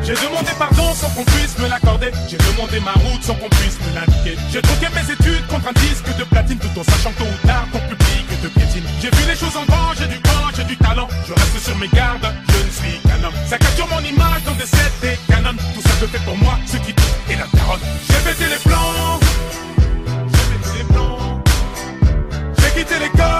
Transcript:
J'ai demandé pardon sans qu'on puisse me l'accorder. J'ai demandé ma route sans qu'on puisse me l'indiquer. J'ai troqué mes études contre un disque de platine, tout en sachant que tôt ou tard ton public te piétine. J'ai vu les choses en grand, j'ai du temps, j'ai du talent. Je reste sur mes gardes, je ne suis qu'un homme. Ça capture mon image dans des sets et canons. Tout ça se fait pour moi, ce qui touche et la taronne. J'ai pété les plans, j'ai pété les plans. J'ai quitté l'école.